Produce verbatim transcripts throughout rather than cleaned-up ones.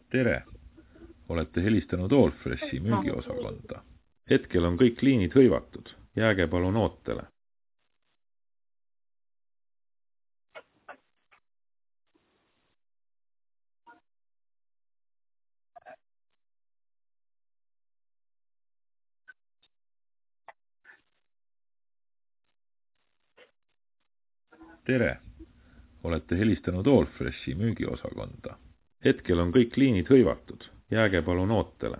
Tere! Olete helistanud Allfreshi müügiosakonda. Hetkel on kõik liinid hõivatud. Jääge palun ootele. Tere! Olete helistanud Allfreshi müügiosakonda. Hetkel on kõik liinid hõivatud. Jääge palun ootele.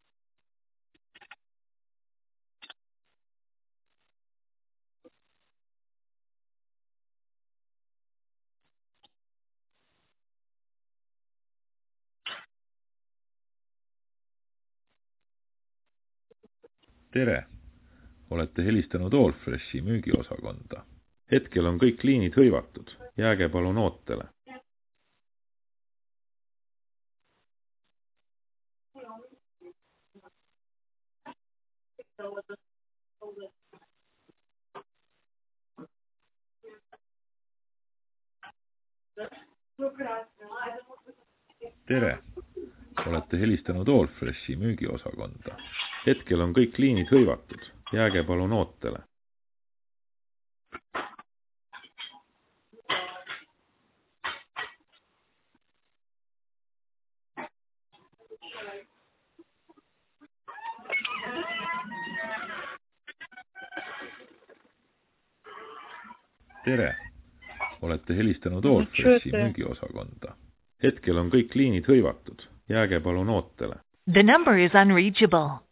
Tere! Olete helistanud Allfreshi müügiosakonda. Hetkel on kõik liinid hõivatud. Jääge palun ootele. Tere! Olete helistanud Allfreshi müügiosakonda. Hetkel on kõik liinid hõivatud. Jääge palun ootele. Tere! Olete helistanud Allfreshi müügiosakonda. Hetkel on kõik liinid hõivatud. Jääge palun ootele. The number is unreachable.